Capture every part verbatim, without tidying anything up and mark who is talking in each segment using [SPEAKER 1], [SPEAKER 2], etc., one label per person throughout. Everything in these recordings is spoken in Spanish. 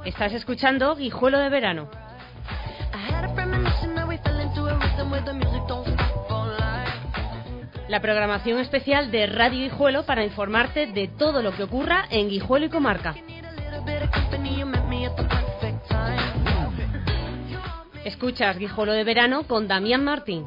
[SPEAKER 1] Estás escuchando Guijuelo de Verano. La programación especial de Radio Guijuelo para informarte de todo lo que ocurra en Guijuelo y comarca. Escuchas Guijuelo de Verano con Damián Martín.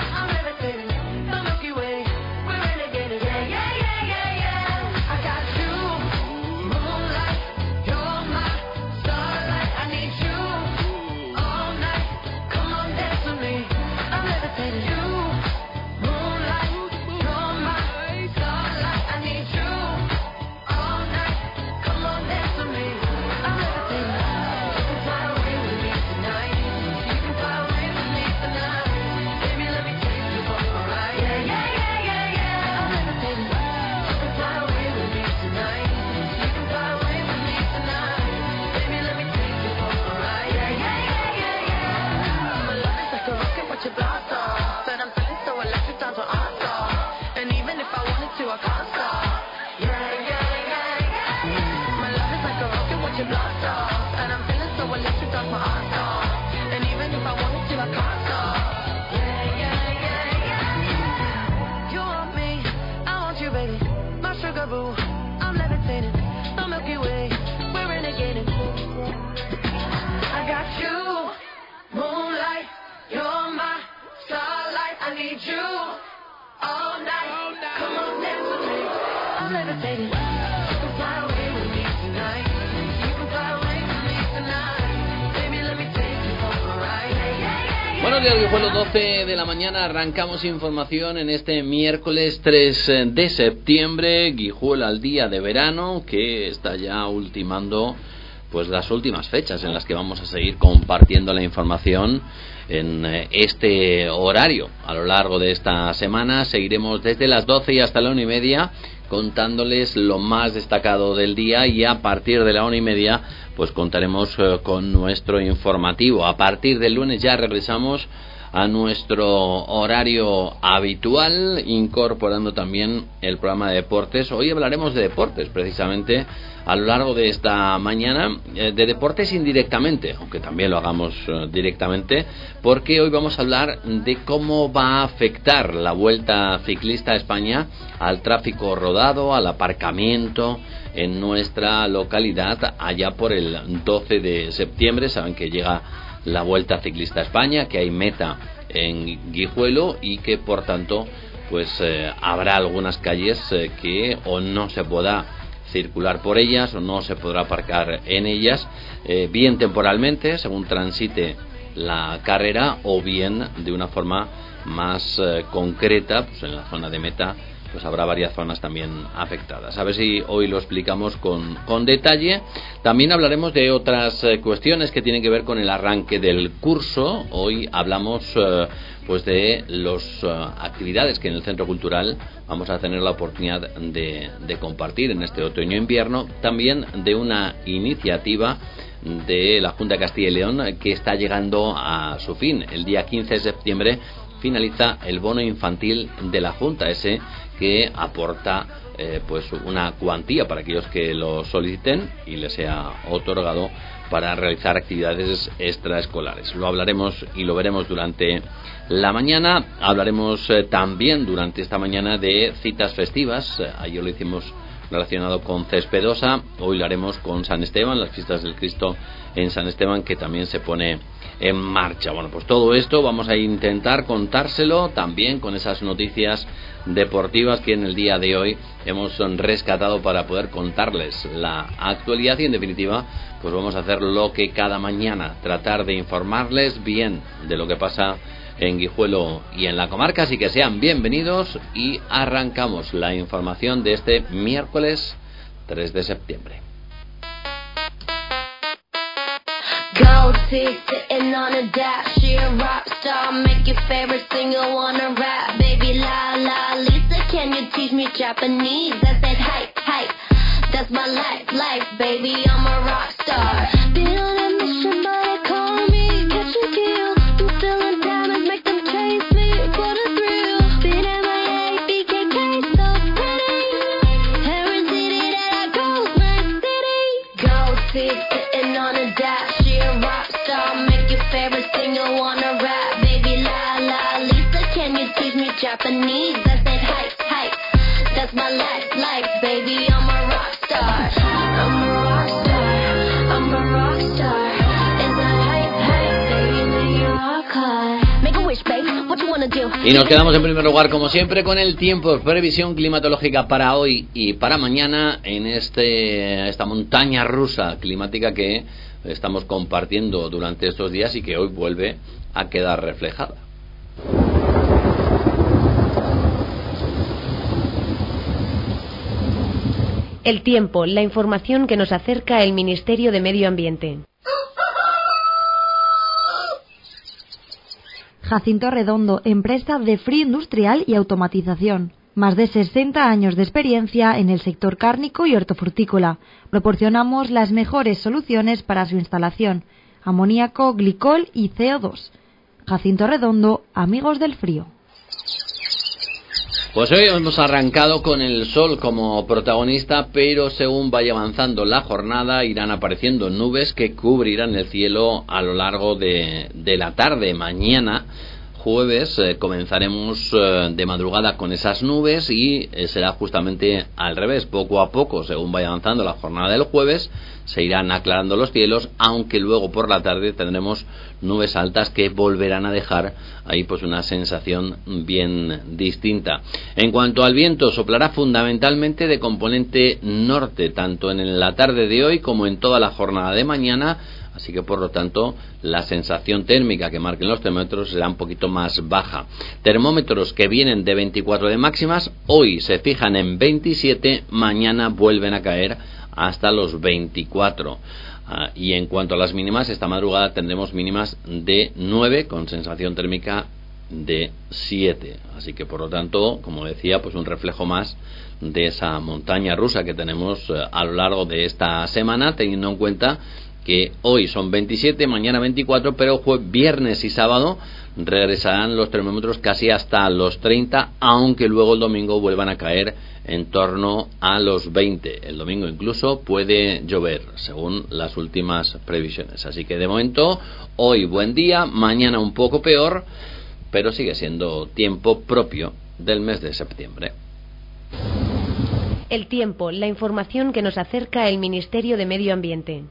[SPEAKER 2] Buenos días, Guijuelo, doce de la mañana, arrancamos información en este miércoles tres de septiembre, Guijuelo al día de verano, que está ya ultimando pues las últimas fechas en las que vamos a seguir compartiendo la información en este horario. A lo largo de esta semana seguiremos desde las doce y hasta la una y media contándoles lo más destacado del día, y a partir de la una y media pues contaremos eh, con nuestro informativo. A partir del lunes ya regresamos a nuestro horario habitual, incorporando también el programa de deportes. Hoy hablaremos de deportes, precisamente, a lo largo de esta mañana, eh, de deportes indirectamente, aunque también lo hagamos eh, directamente, porque hoy vamos a hablar de cómo va a afectar la Vuelta Ciclista a España al tráfico rodado, al aparcamiento en nuestra localidad allá por el doce de septiembre. Saben que llega la Vuelta Ciclista a España, que hay meta en Guijuelo y que por tanto pues eh, habrá algunas calles eh, que o no se podrá circular por ellas o no se podrá aparcar en ellas, eh, bien temporalmente según transite la carrera, o bien de una forma más eh, concreta, pues en la zona de meta pues habrá varias zonas también afectadas. A ver si hoy lo explicamos con, con detalle. También hablaremos de otras eh, cuestiones que tienen que ver con el arranque del curso. Hoy hablamos eh, pues de las uh, actividades que en el Centro Cultural vamos a tener la oportunidad de, de compartir en este otoño-invierno. También de una iniciativa de la Junta de Castilla y León que está llegando a su fin. El día quince de septiembre finaliza el bono infantil de la Junta, ese que aporta eh, pues una cuantía para aquellos que lo soliciten y les sea otorgado para realizar actividades extraescolares. Lo hablaremos y lo veremos durante la mañana. Hablaremos eh, también durante esta mañana de citas festivas. Eh, ayer lo hicimos relacionado con Cespedosa, hoy lo haremos con San Esteban, las fiestas del Cristo en San Esteban, que también se pone en marcha. Bueno, pues todo esto vamos a intentar contárselo también con esas noticias deportivas que en el día de hoy hemos rescatado para poder contarles la actualidad, y en definitiva pues vamos a hacer lo que cada mañana, tratar de informarles bien de lo que pasa en Guijuelo y en la comarca. Así que sean bienvenidos y arrancamos la información de este miércoles tres de septiembre.
[SPEAKER 3] Gold teeth sitting on a dash, she a rock star, make your favorite singer wanna rap. Baby la la Lisa, can you teach me Japanese? I said hype, hype, that's my life, life, baby, I'm a rock star. Been on a mission, but they call me catch and kill. I'm stealing diamonds, make them chase me for the thrill. Been M I A, B K K, so pretty. Every city that I go, my city. Gold teeth sitting on a dash. sing, you wanna rap, baby la la Lisa, can you teach me Japanese? I said hype, hype, that's my life, life, baby, I'm a rock star. I'm a rock star, I'm a rock star. It's a hype, hype, baby, make it rock hard. Make a wish, baby, what you wanna do?
[SPEAKER 2] Y nos quedamos en primer lugar, como siempre, con el tiempo, previsión climatológica para hoy y para mañana en este esta montaña rusa climática que estamos compartiendo durante estos días y que hoy vuelve a quedar reflejada.
[SPEAKER 1] El tiempo, la información que nos acerca el Ministerio de Medio Ambiente.
[SPEAKER 4] Jacinto Redondo, empresa de frío industrial y automatización. Más de sesenta años de experiencia en el sector cárnico y hortofrutícola. Proporcionamos las mejores soluciones para su instalación: amoníaco, glicol y C O dos. Jacinto Redondo, amigos del frío.
[SPEAKER 2] Pues hoy hemos arrancado con el sol como protagonista, pero según vaya avanzando la jornada irán apareciendo nubes que cubrirán el cielo a lo largo de, de la tarde. Mañana, jueves, eh, comenzaremos eh, de madrugada con esas nubes y eh, será justamente al revés. Poco a poco, según vaya avanzando la jornada del jueves, se irán aclarando los cielos, aunque luego por la tarde tendremos nubes altas que volverán a dejar ahí pues una sensación bien distinta. En cuanto al viento, soplará fundamentalmente de componente norte, tanto en la tarde de hoy como en toda la jornada de mañana. Así que, por lo tanto, la sensación térmica que marquen los termómetros será un poquito más baja. Termómetros que vienen de veinticuatro de máximas, hoy se fijan en veintisiete, mañana vuelven a caer hasta los veinticuatro. Uh, y en cuanto a las mínimas, esta madrugada tendremos mínimas de nueve con sensación térmica de siete. Así que, por lo tanto, como decía, pues un reflejo más de esa montaña rusa que tenemos uh, a lo largo de esta semana, teniendo en cuenta que hoy son veintisiete, mañana veinticuatro, pero jueves, viernes y sábado regresarán los termómetros casi hasta los treinta, aunque luego el domingo vuelvan a caer en torno a los veinte. El domingo incluso puede llover, según las últimas previsiones. Así que de momento, hoy buen día, mañana un poco peor, pero sigue siendo tiempo propio del mes de septiembre.
[SPEAKER 1] El tiempo, la información que nos acerca el Ministerio de Medio Ambiente.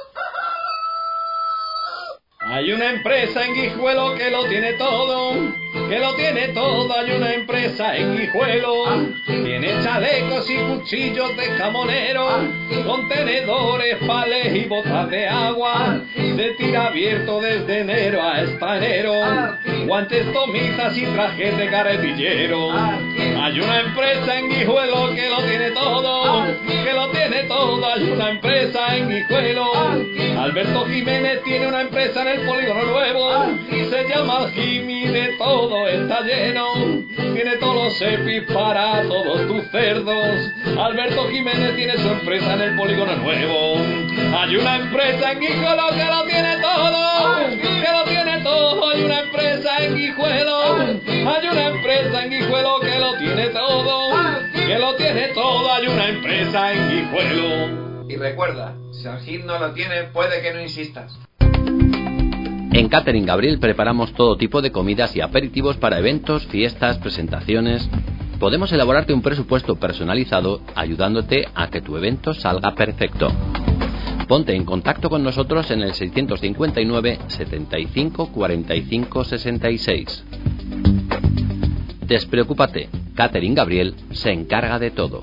[SPEAKER 5] Hay una empresa en Guijuelo que lo tiene todo, que lo tiene todo. Hay una empresa en Guijuelo, tiene chalecos y cuchillos de jamonero, contenedores, palés y botas de agua. Se tira abierto desde enero hasta enero, guantes, tomisas y trajes de carretillero. Hay una empresa en Guijuelo que lo tiene todo, que lo tiene todo. Hay una empresa en Guijuelo. Alberto Jiménez tiene una empresa en el polígono nuevo, se llama Jimmy, de todo está lleno, tiene todos los EPIs para todos tus cerdos. Alberto Jiménez tiene su empresa en el polígono nuevo. Hay una empresa en Guijuelo que lo tiene todo, que lo tiene todo. Hay una empresa en Guijuelo, hay una empresa en Guijuelo que lo tiene todo, que lo tiene todo. Hay una empresa en Guijuelo.
[SPEAKER 6] Y recuerda, si el hit no lo tiene, puede que no insistas.
[SPEAKER 2] En Catering Gabriel preparamos todo tipo de comidas y aperitivos para eventos, fiestas, presentaciones. Podemos elaborarte un presupuesto personalizado ayudándote a que tu evento salga perfecto. Ponte en contacto con nosotros en el seiscientos cincuenta y nueve, setenta y cinco, cuarenta y cinco, sesenta y seis. Despreocúpate, Catering Gabriel se encarga de todo.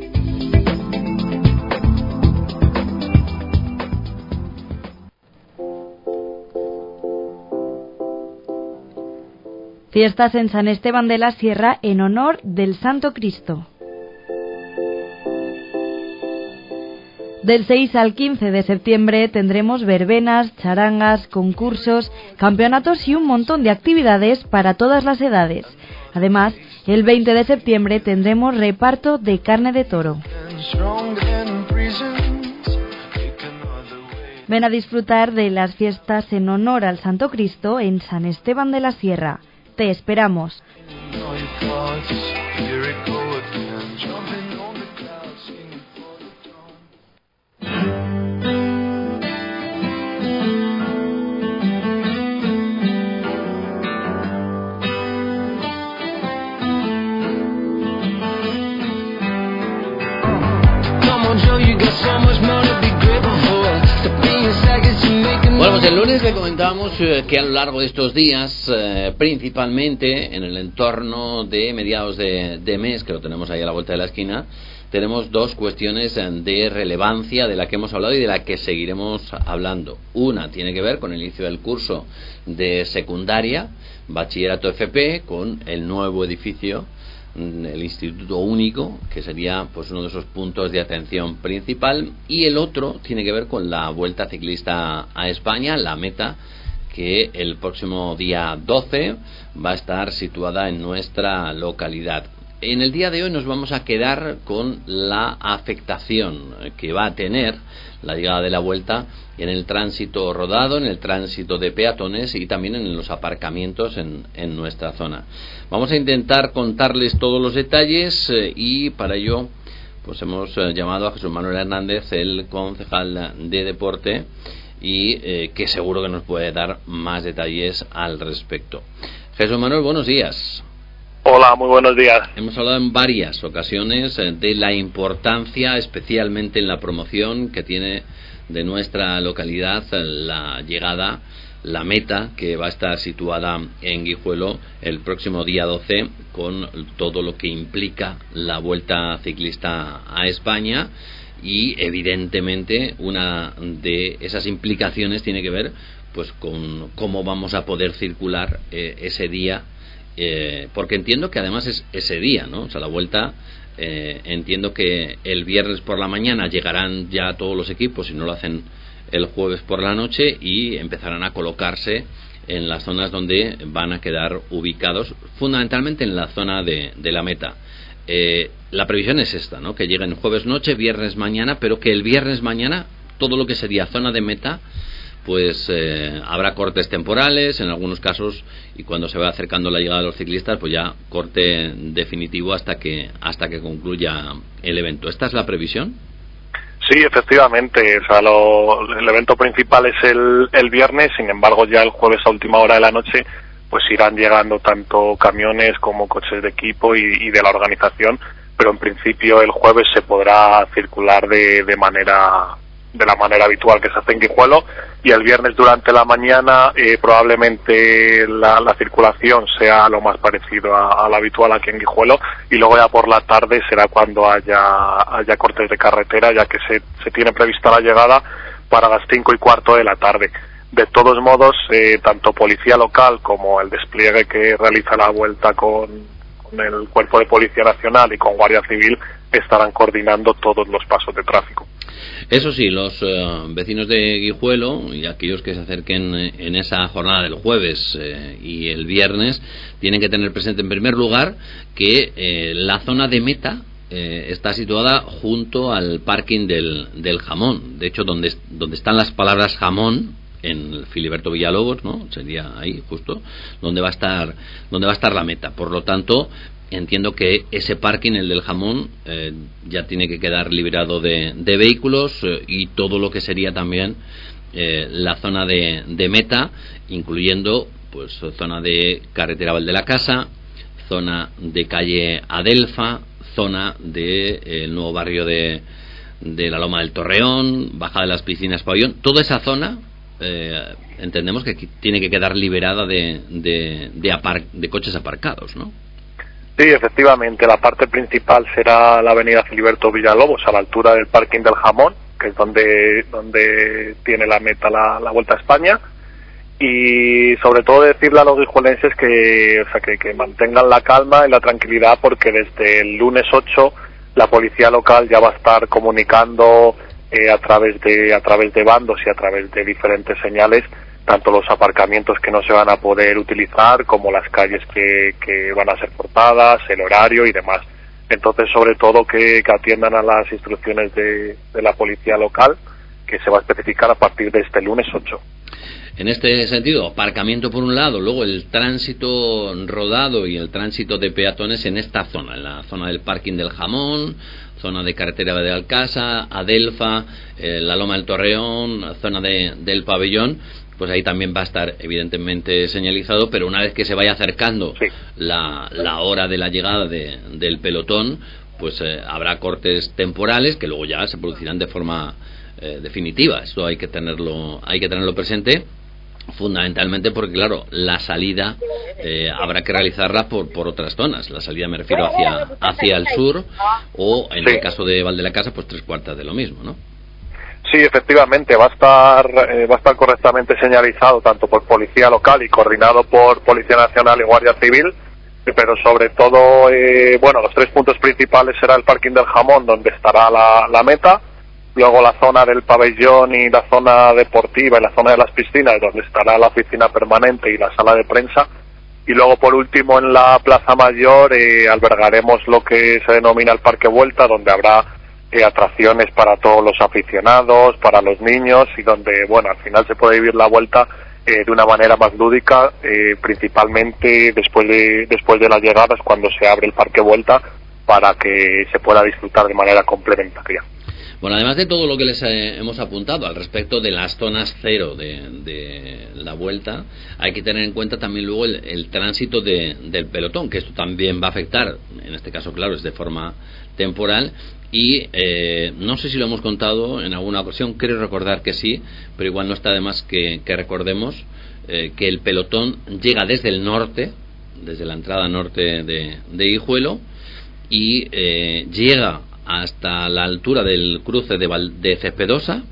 [SPEAKER 4] Fiestas en San Esteban de la Sierra en honor del Santo Cristo. Del seis al quince de septiembre tendremos verbenas, charangas, concursos, campeonatos y un montón de actividades para todas las edades. Además, el veinte de septiembre tendremos reparto de carne de toro. Ven a disfrutar de las fiestas en honor al Santo Cristo en San Esteban de la Sierra. Te esperamos.
[SPEAKER 2] Bueno, pues el lunes le comentábamos eh, que a lo largo de estos días, eh, principalmente en el entorno de mediados de, de mes, que lo tenemos ahí a la vuelta de la esquina, tenemos dos cuestiones de relevancia de la que hemos hablado y de la que seguiremos hablando. Una tiene que ver con el inicio del curso de secundaria, bachillerato F P, con el nuevo edificio, el Instituto Único, que sería pues uno de esos puntos de atención principal, y el otro tiene que ver con la Vuelta Ciclista a España, la meta, que el próximo día doce va a estar situada en nuestra localidad. En el día de hoy nos vamos a quedar con la afectación que va a tener la llegada de la Vuelta en el tránsito rodado, en el tránsito de peatones y también en los aparcamientos en, en nuestra zona. Vamos a intentar contarles todos los detalles eh, y para ello pues hemos eh, llamado a Jesús Manuel Hernández, el concejal de deporte, y eh, que seguro que nos puede dar más detalles al respecto. Jesús Manuel, buenos días.
[SPEAKER 7] Hola, muy buenos días.
[SPEAKER 2] Hemos hablado en varias ocasiones de la importancia, especialmente en la promoción que tiene de nuestra localidad la llegada, la meta, que va a estar situada en Guijuelo el próximo día doce, con todo lo que implica la Vuelta Ciclista a España. Y evidentemente una de esas implicaciones tiene que ver pues con cómo vamos a poder circular eh, ese día. Eh, porque entiendo que además es ese día, ¿no? O sea, la Vuelta, eh, entiendo que el viernes por la mañana llegarán ya todos los equipos, si no lo hacen el jueves por la noche, y empezarán a colocarse en las zonas donde van a quedar ubicados, fundamentalmente en la zona de, de la meta. Eh, la previsión es esta, ¿no? Que lleguen jueves noche, viernes mañana, pero que el viernes mañana todo lo que sería zona de meta pues eh, habrá cortes temporales en algunos casos, y cuando se va acercando la llegada de los ciclistas pues ya corte definitivo hasta que hasta que concluya el evento. ¿Esta es la previsión?
[SPEAKER 7] Sí, efectivamente. O sea, lo, el evento principal es el, el viernes, sin embargo ya el jueves a última hora de la noche pues irán llegando tanto camiones como coches de equipo y, y de la organización, pero en principio el jueves se podrá circular de, de manera de la manera habitual que se hace en Guijuelo, y el viernes durante la mañana eh, probablemente la, la circulación sea lo más parecido a, a la habitual aquí en Guijuelo, y luego ya por la tarde será cuando haya haya cortes de carretera, ya que se, se tiene prevista la llegada para las cinco y cuarto de la tarde. De todos modos, eh, tanto policía local como el despliegue que realiza la Vuelta con, con el Cuerpo de Policía Nacional y con Guardia Civil estarán coordinando todos los pasos de tráfico.
[SPEAKER 2] Eso sí, los uh, vecinos de Guijuelo y aquellos que se acerquen en esa jornada del jueves eh, y el viernes tienen que tener presente en primer lugar que eh, la zona de meta eh, está situada junto al parking del, del jamón. De hecho, donde, donde están las palabras jamón en el Filiberto Villalobos, ¿no? Sería ahí justo donde va a estar donde va a estar la meta. Por lo tanto, entiendo que ese parking, el del jamón, eh, ya tiene que quedar liberado de, de vehículos eh, y todo lo que sería también eh, la zona de, de meta, incluyendo pues zona de carretera Val de la Casa, zona de calle Adelfa, zona de eh, el nuevo barrio de, de la Loma del Torreón, Baja de las Piscinas Pabellón. Toda esa zona eh, entendemos que tiene que quedar liberada de, de, de, apar- de coches aparcados, ¿no?
[SPEAKER 7] Sí, efectivamente, la parte principal será la avenida Filiberto Villalobos, a la altura del parking del Jamón, que es donde donde tiene la meta la, la Vuelta a España, y sobre todo decirle a los guijuelenses que, o sea, que, que mantengan la calma y la tranquilidad, porque desde el lunes ocho la policía local ya va a estar comunicando eh, a través de a través de bandos y a través de diferentes señales tanto los aparcamientos que no se van a poder utilizar como las calles que, que van a ser cortadas, el horario y demás. Entonces, sobre todo, que, que atiendan a las instrucciones de, de la policía local, que se va a especificar a partir de este lunes ocho.
[SPEAKER 2] En este sentido, aparcamiento por un lado, luego el tránsito rodado y el tránsito de peatones en esta zona, en la zona del parking del Jamón, zona de carretera de Alcasa, Adelfa, eh, la Loma del Torreón, zona de, del Pabellón. Pues ahí también va a estar evidentemente señalizado, pero una vez que se vaya acercando sí. la, la hora de la llegada de, del pelotón, pues eh, habrá cortes temporales que luego ya se producirán de forma eh, definitiva. Esto hay que tenerlo, hay que tenerlo presente, fundamentalmente porque, claro, la salida eh, habrá que realizarla por, por otras zonas. La salida me refiero hacia, hacia el sur, o en sí. el caso de Val de la Casa, pues tres cuartas de lo mismo, ¿no?
[SPEAKER 7] Sí, efectivamente, va a estar eh, va a estar correctamente señalizado tanto por Policía Local y coordinado por Policía Nacional y Guardia Civil, pero sobre todo, eh, bueno, los tres puntos principales será el Parking del Jamón, donde estará la, la meta, luego la zona del pabellón y la zona deportiva y la zona de las piscinas, donde estará la oficina permanente y la sala de prensa, y luego por último en la Plaza Mayor eh, albergaremos lo que se denomina el Parque Vuelta, donde habrá Eh, atracciones para todos los aficionados, para los niños, y donde, bueno, al final se puede vivir la vuelta eh, de una manera más lúdica, eh, principalmente después de después de las llegadas, cuando se abre el Parque Vuelta, para que se pueda disfrutar de manera complementaria.
[SPEAKER 2] Bueno, además de todo lo que les eh, hemos apuntado al respecto de las zonas cero de, de la vuelta, hay que tener en cuenta también luego el, el tránsito de, del pelotón, que esto también va a afectar, en este caso, claro, es de forma temporal. Y eh, no sé si lo hemos contado en alguna ocasión, creo recordar que sí, pero igual no está de más que, que recordemos eh, que el pelotón llega desde el norte, desde la entrada norte de, de Guijuelo, y eh, llega hasta la altura del cruce de, Val, de Cespedosa.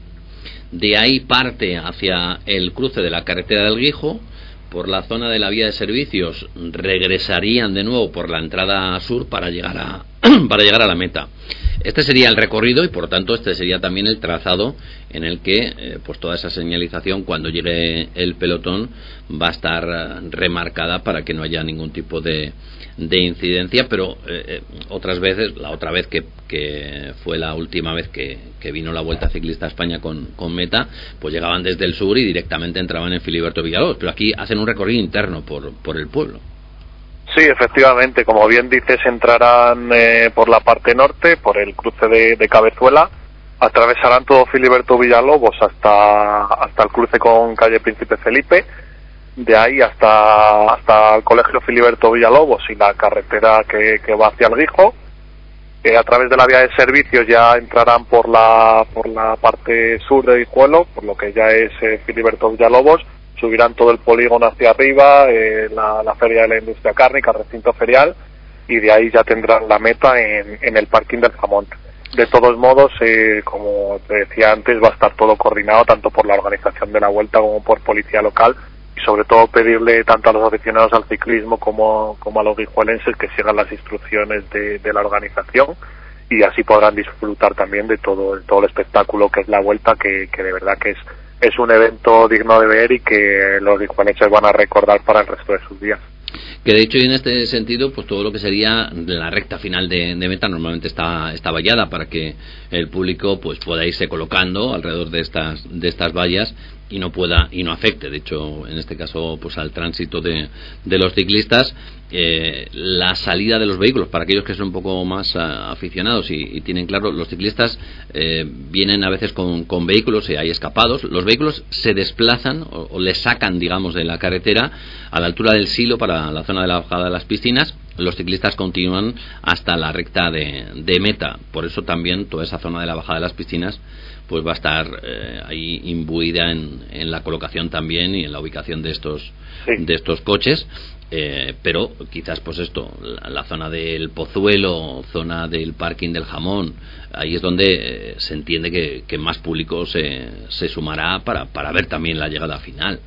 [SPEAKER 2] De ahí parte hacia el cruce de la carretera del Guijo, por la zona de la vía de servicios regresarían de nuevo por la entrada sur para llegar a para llegar a la meta. Este sería el recorrido y por tanto este sería también el trazado en el que eh, pues toda esa señalización cuando llegue el pelotón va a estar remarcada para que no haya ningún tipo de, de incidencia, pero eh, otras veces, la otra vez que, que fue la última vez que, que vino la Vuelta Ciclista a España con, con meta, pues llegaban desde el sur y directamente entraban en Filiberto Villalobos, pero aquí hacen un recorrido interno por, por el pueblo.
[SPEAKER 7] Sí, efectivamente, como bien dices, entrarán eh, por la parte norte, por el cruce de, de Cabezuela, atravesarán todo Filiberto Villalobos hasta hasta el cruce con calle Príncipe Felipe, de ahí hasta hasta el colegio Filiberto Villalobos y la carretera que, que va hacia el Guijo. Eh, a través de la vía de servicios ya entrarán por la por la parte sur de Guijuelo, por lo que ya es eh, Filiberto Villalobos. Subirán todo el polígono hacia arriba, eh, la, la feria de la industria cárnica, el recinto ferial, y de ahí ya tendrán la meta en, en el Parking del Jamón. De todos modos, eh, como te decía antes, va a estar todo coordinado tanto por la organización de la vuelta como por Policía Local, y sobre todo pedirle tanto a los aficionados al ciclismo como, como a los guijuelenses que sigan las instrucciones de, de la organización, y así podrán disfrutar también de todo, de todo el espectáculo que es la vuelta, que, que de verdad que es es un evento digno de ver y que los guijuelenses van a recordar para el resto de sus días.
[SPEAKER 2] Que de hecho, y en este sentido, pues todo lo que sería la recta final de, de meta normalmente está, está vallada para que el público pues pueda irse colocando alrededor de estas de estas vallas y no pueda y no afecte, de hecho, en este caso, pues al tránsito de, de los ciclistas. Eh, la salida de los vehículos, para aquellos que son un poco más uh, aficionados y, y tienen claro, los ciclistas eh, vienen a veces con, con vehículos y hay escapados. Los vehículos se desplazan o, o les sacan, digamos, de la carretera a la altura del Silo para la zona de la bajada de las piscinas. Los ciclistas continúan hasta la recta de, de meta, por eso también toda esa zona de la bajada de las piscinas pues va a estar eh, ahí imbuida en, en la colocación también y en la ubicación de estos sí. de estos coches. Eh, pero quizás pues esto, la, la zona del Pozuelo, zona del Parking del Jamón, ahí es donde eh, se entiende que, que más público se, se sumará para, para ver también la llegada final.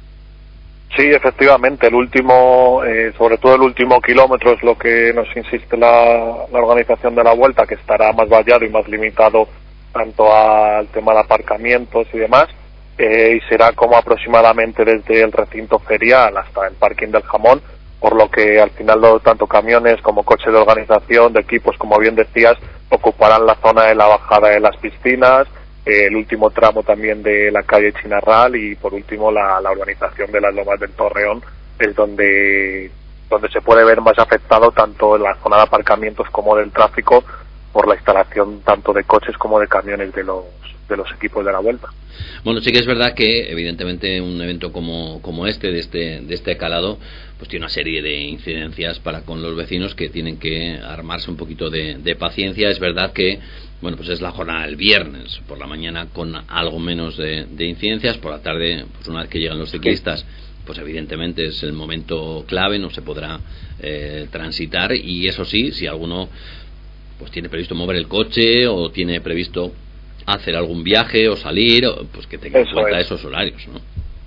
[SPEAKER 7] Sí, efectivamente, el último, eh, sobre todo el último kilómetro es lo que nos insiste la, la organización de la Vuelta, que estará más vallado y más limitado tanto al tema de aparcamientos y demás, eh, y será como aproximadamente desde el recinto ferial hasta el Parking del Jamón, por lo que al final tanto camiones como coches de organización, de equipos, como bien decías, ocuparán la zona de la bajada de las piscinas, eh, el último tramo también de la calle Chinarral y por último la, la urbanización de las Lomas del Torreón es donde, donde se puede ver más afectado tanto en la zona de aparcamientos como del tráfico por la instalación tanto de coches como de camiones de los de los equipos de la Vuelta.
[SPEAKER 2] Bueno, sí que es verdad que evidentemente un evento como como este de este de este calado pues tiene una serie de incidencias para con los vecinos que tienen que armarse un poquito de, de paciencia. Es verdad que bueno, pues es la jornada del viernes por la mañana con algo menos de, de incidencias, por la tarde pues una vez que llegan los ciclistas pues evidentemente es el momento clave, no se podrá eh, transitar, y eso sí, si alguno pues tiene previsto mover el coche o tiene previsto hacer algún viaje o salir, pues que tenga en cuenta es. esos horarios, ¿no?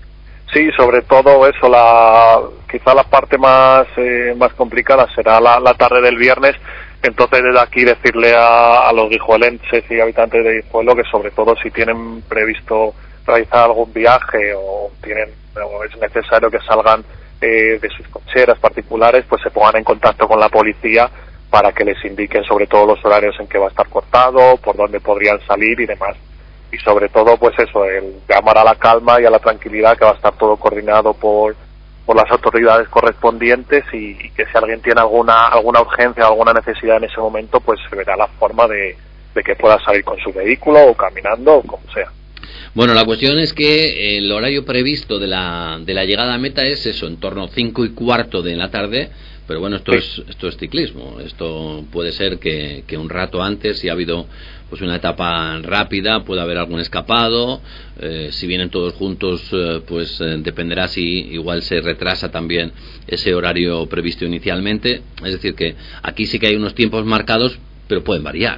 [SPEAKER 7] Sí, sobre todo eso, la quizá la parte más eh, más complicada será la, la tarde del viernes. Entonces desde aquí decirle a, a los guijuelenses y habitantes de Guijuelo que sobre todo si tienen previsto realizar algún viaje o tienen o es necesario que salgan eh, de sus cocheras particulares, pues se pongan en contacto con la policía para que les indiquen sobre todo los horarios en que va a estar cortado, por dónde podrían salir y demás. Y sobre todo, pues eso, el llamar a la calma y a la tranquilidad, que va a estar todo coordinado por por las autoridades correspondientes, y, y que si alguien tiene alguna alguna urgencia o alguna necesidad en ese momento, pues se verá la forma de, de que pueda salir con su vehículo o caminando o como sea.
[SPEAKER 2] Bueno, la cuestión es que el horario previsto de la de la llegada a meta es eso, en torno a cinco y cuarto de la tarde. Pero bueno, esto sí. es esto es ciclismo. Esto puede ser que, que un rato antes, si ha habido pues una etapa rápida, pueda haber algún escapado. Eh, si vienen todos juntos, eh, pues eh, dependerá si igual se retrasa también ese horario previsto inicialmente. Es decir, que aquí sí que hay unos tiempos marcados, pero pueden variar.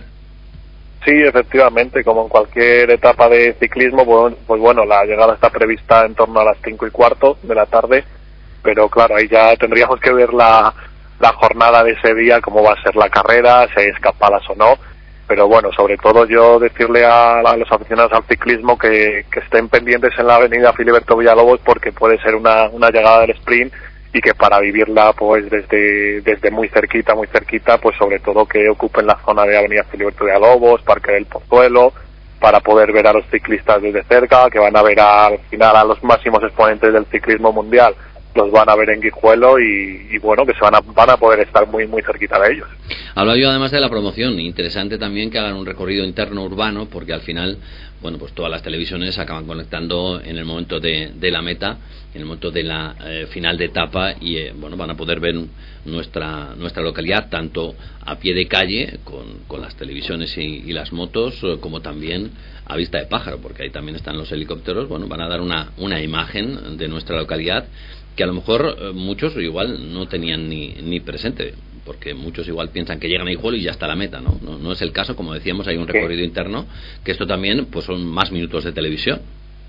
[SPEAKER 7] Sí, efectivamente, como en cualquier etapa de ciclismo, pues, pues bueno, la llegada está prevista en torno a las cinco y cuarto de la tarde. Pero claro, ahí ya tendríamos que ver la, la jornada de ese día, cómo va a ser la carrera, si hay escapadas o no. Pero bueno, sobre todo yo decirle a, a los aficionados al ciclismo que, que estén pendientes en la avenida Filiberto Villalobos, porque puede ser una, una llegada del sprint, y que para vivirla pues desde desde muy cerquita, muy cerquita, pues sobre todo que ocupen la zona de avenida Filiberto Villalobos, Parque del Pozuelo, para poder ver a los ciclistas desde cerca, que van a ver a, al final a los máximos exponentes del ciclismo mundial. Los van a ver en Guijuelo y, y bueno, que se van a, van a poder estar muy muy cerquita de ellos.
[SPEAKER 2] Hablo yo además de la promoción, interesante también que hagan un recorrido interno urbano, porque al final, bueno, pues todas las televisiones acaban conectando en el momento de, de la meta, en el momento de la eh, final de etapa, y eh, bueno, van a poder ver nuestra nuestra localidad tanto a pie de calle con, con las televisiones y, y las motos, como también a vista de pájaro, porque ahí también están los helicópteros. Bueno, van a dar una una imagen de nuestra localidad que a lo mejor eh, muchos igual no tenían ni, ni presente, porque muchos igual piensan que llegan a Guijuelo y ya está la meta, ¿no? No, no es el caso, como decíamos, hay un recorrido sí. interno, que esto también pues son más minutos de televisión.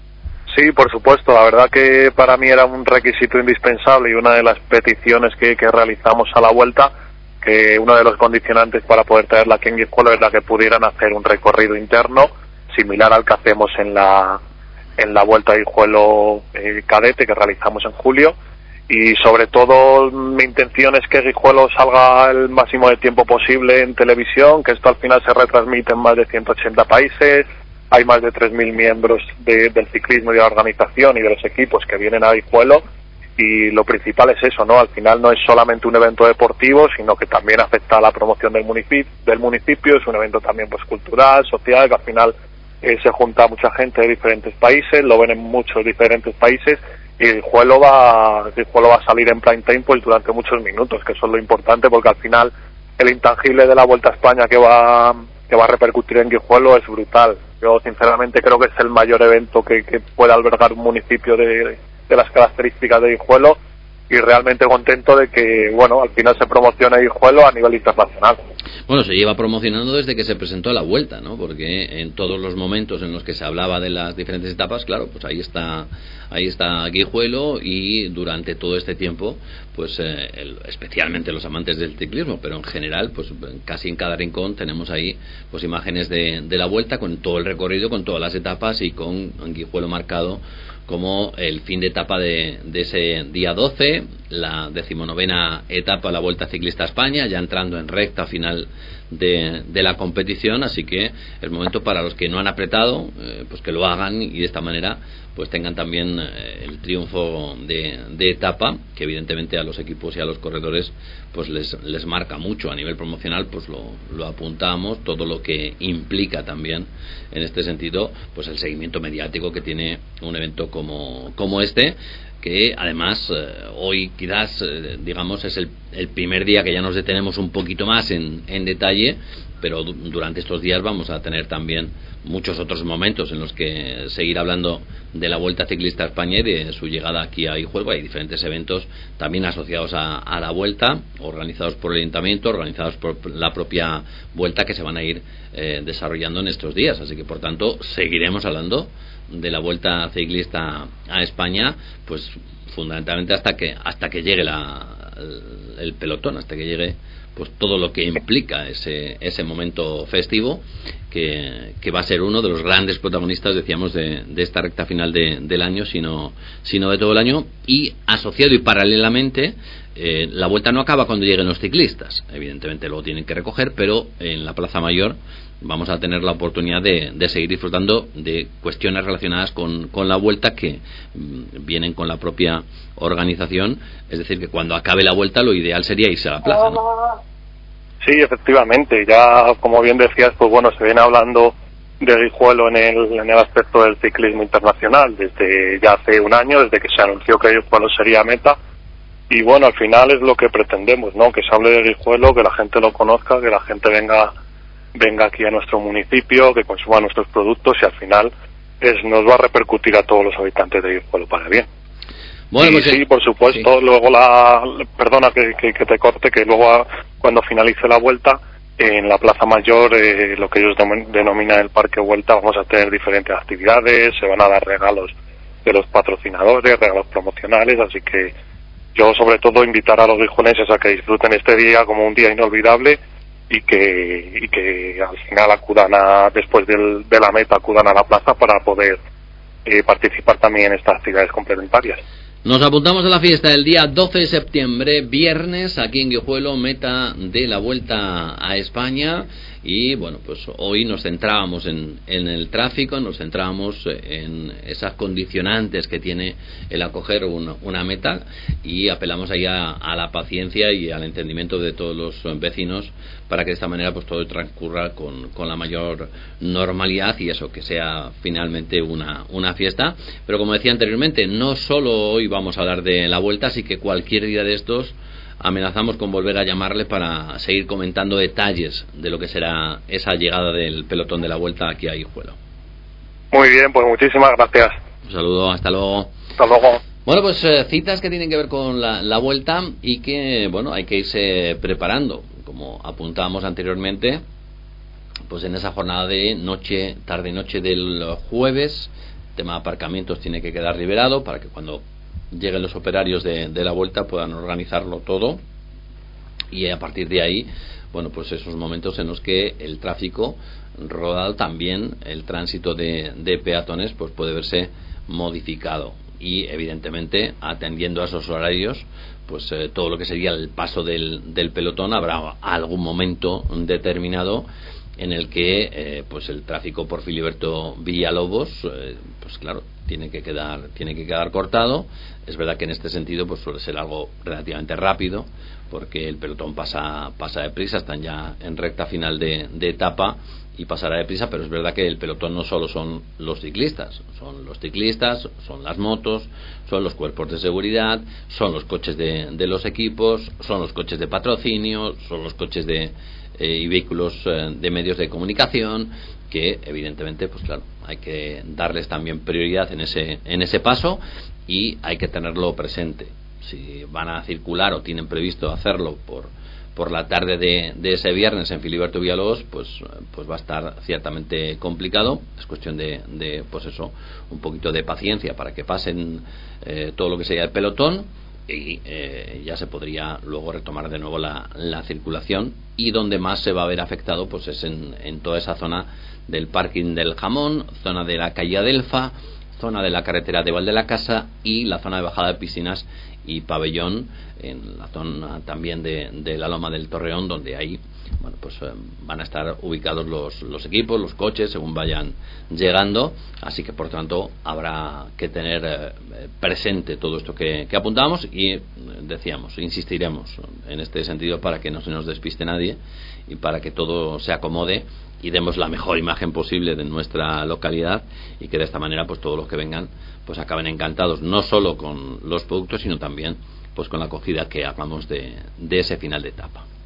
[SPEAKER 7] Sí, por supuesto, la verdad que para mí era un requisito indispensable y una de las peticiones que, que realizamos a la Vuelta, que uno de los condicionantes para poder traerla aquí en Guijuelo era que pudieran hacer un recorrido interno similar al que hacemos en la en la Vuelta a Guijuelo eh, Cadete, que realizamos en julio. Y sobre todo mi intención es que Guijuelo salga el máximo de tiempo posible en televisión, que esto al final se retransmite en más de ciento ochenta países, hay más de tres mil miembros de, del ciclismo y de la organización y de los equipos que vienen a Guijuelo, y lo principal es eso, ¿no? Al final no es solamente un evento deportivo, sino que también afecta a la promoción del municipio, del municipio, es un evento también pues cultural, social, que al final eh, se junta mucha gente de diferentes países, lo ven en muchos diferentes países, y el juego va, el juego va a salir en prime time pues durante muchos minutos, que eso es lo importante, porque al final el intangible de la Vuelta a España que va que va a repercutir en Guijuelo es brutal. Yo sinceramente creo que es el mayor evento que, que puede albergar un municipio de, de las características de Guijuelo, y realmente contento de que, bueno, al final se promocione Guijuelo a nivel internacional.
[SPEAKER 2] Bueno, se lleva promocionando desde que se presentó la Vuelta, ¿no? Porque en todos los momentos en los que se hablaba de las diferentes etapas, claro, pues ahí está ahí está Guijuelo, y durante todo este tiempo, pues eh, el, especialmente los amantes del ciclismo, pero en general, pues casi en cada rincón tenemos ahí pues imágenes de, de la Vuelta con todo el recorrido, con todas las etapas y con Guijuelo marcado como el fin de etapa de, de ese día doce, la decimonovena etapa de la Vuelta Ciclista a España, ya entrando en recta final de, de la competición, así que es momento para los que no han apretado, eh, pues que lo hagan y de esta manera pues tengan también eh, el triunfo de, de etapa, que evidentemente a los equipos y a los corredores pues les, les marca mucho. A nivel promocional pues lo, lo apuntamos, todo lo que implica también en este sentido pues el seguimiento mediático que tiene un evento como, como este, que además eh, hoy quizás eh, digamos es el, el primer día que ya nos detenemos un poquito más en, en detalle, pero du- durante estos días vamos a tener también muchos otros momentos en los que seguir hablando de la Vuelta Ciclista a España y de su llegada aquí a Guijuelo. Hay diferentes eventos también asociados a, a la Vuelta, organizados por el Ayuntamiento, organizados por la propia Vuelta, que se van a ir eh, desarrollando en estos días, así que por tanto seguiremos hablando de la Vuelta Ciclista a España, pues fundamentalmente hasta que hasta que llegue la, el, el pelotón, hasta que llegue pues todo lo que implica ese ese momento festivo, que, que va a ser uno de los grandes protagonistas, decíamos, de, de esta recta final de, del año, sino sino de todo el año. Y asociado y paralelamente, eh, la Vuelta no acaba cuando lleguen los ciclistas, evidentemente luego tienen que recoger, pero en la Plaza Mayor vamos a tener la oportunidad de, de seguir disfrutando de cuestiones relacionadas con, con la Vuelta que mmm, vienen con la propia organización. Es decir, que cuando acabe la Vuelta lo ideal sería irse a la plaza, ¿no?
[SPEAKER 7] Sí, efectivamente, ya como bien decías, pues bueno, se viene hablando de Guijuelo en el, en el aspecto del ciclismo internacional desde ya hace un año, desde que se anunció que Guijuelo sería meta, y bueno, al final es lo que pretendemos, ¿no? Que se hable de Guijuelo, que la gente lo conozca, que la gente venga venga aquí a nuestro municipio, que consuma nuestros productos, y al final es, nos va a repercutir a todos los habitantes de Guijuelo para bien. Bueno, y pues sí, por supuesto, sí. Luego la, perdona que, que, que te corte, que luego a, cuando finalice la Vuelta, en la Plaza Mayor, eh, lo que ellos denominan el Parque Vuelta, vamos a tener diferentes actividades, se van a dar regalos de los patrocinadores, regalos promocionales, así que yo sobre todo invitar a los guijuelenses a que disfruten este día como un día inolvidable, y que y que al final acudan a, después del, de la meta, acudan a la plaza para poder eh, participar también en estas actividades complementarias.
[SPEAKER 2] Nos apuntamos a la fiesta del día doce de septiembre, viernes, aquí en Guijuelo, meta de la Vuelta a España. Y bueno, pues hoy nos centrábamos en, en el tráfico, nos centrábamos en esas condicionantes que tiene el acoger una, una meta, y apelamos ahí a, a la paciencia y al entendimiento de todos los vecinos para que de esta manera pues todo transcurra con, con la mayor normalidad, y eso, que sea finalmente una, una fiesta. Pero como decía anteriormente, no solo hoy vamos a hablar de la Vuelta, así que cualquier día de estos amenazamos con volver a llamarle para seguir comentando detalles de lo que será esa llegada del pelotón de la Vuelta aquí a Guijuelo.
[SPEAKER 7] Muy bien, pues muchísimas gracias.
[SPEAKER 2] Un saludo, hasta luego.
[SPEAKER 7] Hasta luego.
[SPEAKER 2] Bueno, pues eh, citas que tienen que ver con la, la Vuelta y que, bueno, hay que irse preparando. Como apuntábamos anteriormente, pues en esa jornada de noche, tarde y noche del jueves, el tema de aparcamientos tiene que quedar liberado para que cuando lleguen los operarios de, de la Vuelta puedan organizarlo todo, y a partir de ahí, bueno, pues esos momentos en los que el tráfico rodado, también el tránsito de, de peatones, pues puede verse modificado, y evidentemente atendiendo a esos horarios, pues eh, todo lo que sería el paso del, del pelotón, habrá algún momento determinado en el que eh, pues el tráfico por Filiberto Villalobos, eh, pues claro, tiene que quedar tiene que quedar cortado. Es verdad que en este sentido pues suele ser algo relativamente rápido, porque el pelotón pasa pasa deprisa, están ya en recta final de, de etapa y pasará deprisa, pero es verdad que el pelotón no solo son los ciclistas, son los ciclistas, son las motos, son los cuerpos de seguridad, son los coches de, de los equipos, son los coches de patrocinio, son los coches de eh, y vehículos eh, de medios de comunicación, que evidentemente pues claro, hay que darles también prioridad en ese en ese paso, y hay que tenerlo presente. Si van a circular o tienen previsto hacerlo por por la tarde de, de ese viernes en Filiberto Villalobos, pues pues va a estar ciertamente complicado. Es cuestión de, de pues eso, un poquito de paciencia para que pasen eh, todo lo que sea el pelotón, y eh, ya se podría luego retomar de nuevo la, la circulación. Y donde más se va a ver afectado pues es en, en toda esa zona del parking del Jamón, zona de la calle Adelfa, zona de la carretera de Val de la Casa y la zona de bajada de piscinas y pabellón en la zona también de, de la Loma del Torreón, donde ahí bueno pues eh, van a estar ubicados los, los equipos, los coches según vayan llegando, así que por tanto habrá que tener eh, presente todo esto que, que apuntamos y eh, decíamos, insistiremos en este sentido para que no se nos despiste nadie y para que todo se acomode y demos la mejor imagen posible de nuestra localidad y que de esta manera pues todos los que vengan pues acaben encantados no solo con los productos sino también pues con la acogida que hagamos de, de ese final de etapa.